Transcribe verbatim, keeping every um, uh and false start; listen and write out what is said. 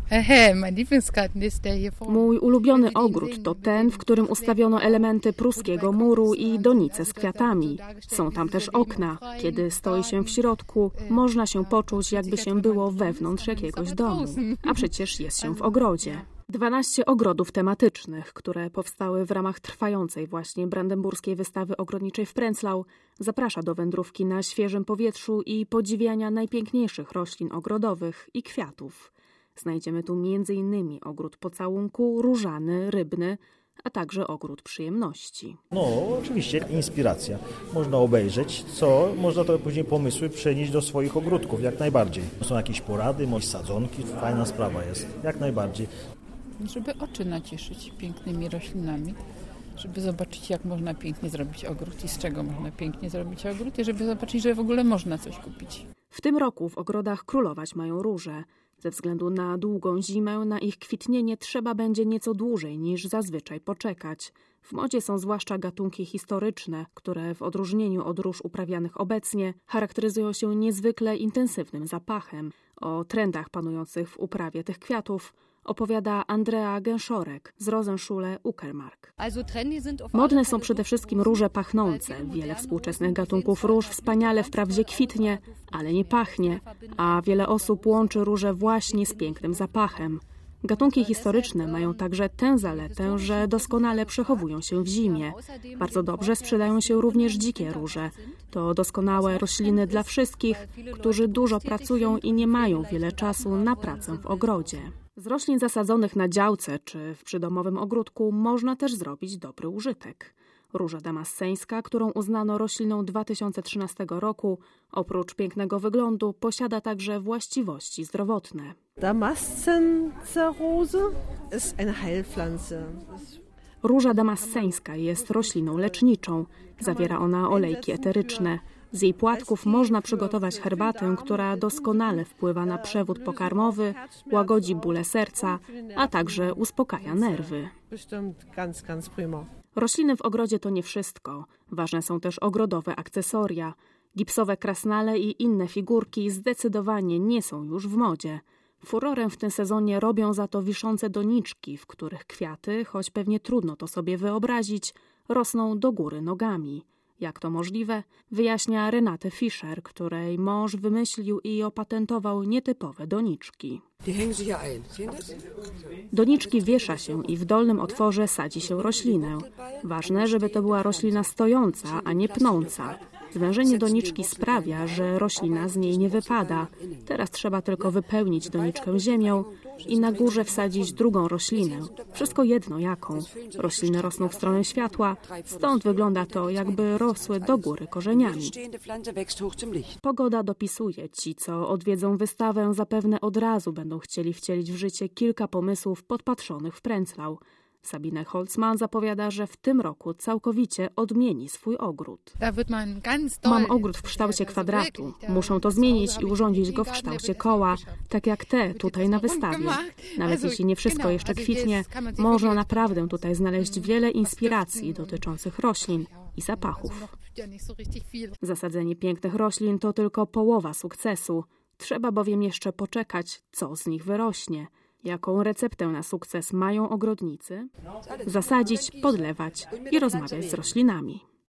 Mój ulubiony ogród to ten, w którym ustawiono elementy pruskiego muru i donice z kwiatami. Są tam też okna. Kiedy stoi się w środku, można się poczuć, jakby się było wewnątrz jakiegoś domu. A przecież jest się w ogrodzie. dwanaście ogrodów tematycznych, które powstały w ramach trwającej właśnie brandenburskiej wystawy ogrodniczej w Prenzlau, zaprasza do wędrówki na świeżym powietrzu i podziwiania najpiękniejszych roślin ogrodowych i kwiatów. Znajdziemy tu między innymi ogród pocałunku, różany, rybny, a także ogród przyjemności. No, oczywiście inspiracja. Można obejrzeć, co można to później pomysły przenieść do swoich ogródków, jak najbardziej. Są jakieś porady, może sadzonki, fajna sprawa jest, jak najbardziej. Żeby oczy nacieszyć pięknymi roślinami, żeby zobaczyć, jak można pięknie zrobić ogród i z czego można pięknie zrobić ogród i żeby zobaczyć, że w ogóle można coś kupić. W tym roku w ogrodach królować mają róże. Ze względu na długą zimę na ich kwitnienie trzeba będzie nieco dłużej niż zazwyczaj poczekać. W modzie są zwłaszcza gatunki historyczne, które w odróżnieniu od róż uprawianych obecnie charakteryzują się niezwykle intensywnym zapachem. O trendach panujących w uprawie tych kwiatów opowiada Andrea Gęszorek z Rosenschule Uckermark. Modne są przede wszystkim róże pachnące. Wiele współczesnych gatunków róż wspaniale wprawdzie kwitnie, ale nie pachnie, a wiele osób łączy róże właśnie z pięknym zapachem. Gatunki historyczne mają także tę zaletę, że doskonale przechowują się w zimie. Bardzo dobrze sprzedają się również dzikie róże. To doskonałe rośliny dla wszystkich, którzy dużo pracują i nie mają wiele czasu na pracę w ogrodzie. Z roślin zasadzonych na działce czy w przydomowym ogródku można też zrobić dobry użytek. Róża damasceńska, którą uznano rośliną dwa tysiące trzynastego roku, oprócz pięknego wyglądu posiada także właściwości zdrowotne. Damascenserrose ist eine Heilpflanze. Róża damasceńska jest rośliną leczniczą. Zawiera ona olejki eteryczne. Z jej płatków można przygotować herbatę, która doskonale wpływa na przewód pokarmowy, łagodzi bóle serca, a także uspokaja nerwy. Rośliny w ogrodzie to nie wszystko. Ważne są też ogrodowe akcesoria. Gipsowe krasnale i inne figurki zdecydowanie nie są już w modzie. Furorem w tym sezonie robią za to wiszące doniczki, w których kwiaty, choć pewnie trudno to sobie wyobrazić, rosną do góry nogami. Jak to możliwe, wyjaśnia Renate Fischer, której mąż wymyślił i opatentował nietypowe doniczki. Doniczki wiesza się i w dolnym otworze sadzi się roślinę. Ważne, żeby to była roślina stojąca, a nie pnąca. Zwężenie doniczki sprawia, że roślina z niej nie wypada. Teraz trzeba tylko wypełnić doniczkę ziemią i na górze wsadzić drugą roślinę. Wszystko jedno jaką. Rośliny rosną w stronę światła, stąd wygląda to, jakby rosły do góry korzeniami. Pogoda dopisuje. Ci, co odwiedzą wystawę, zapewne od razu będą chcieli wcielić w życie kilka pomysłów podpatrzonych w Prenzlau. Sabine Holzmann zapowiada, że w tym roku całkowicie odmieni swój ogród. Mam ogród w kształcie kwadratu. Muszę to zmienić i urządzić go w kształcie koła, tak jak te tutaj na wystawie. Nawet jeśli nie wszystko jeszcze kwitnie, można naprawdę tutaj znaleźć wiele inspiracji dotyczących roślin i zapachów. Zasadzenie pięknych roślin to tylko połowa sukcesu. Trzeba bowiem jeszcze poczekać, co z nich wyrośnie. Jaką receptę na sukces mają ogrodnicy? Zasadzić, podlewać i rozmawiać z roślinami.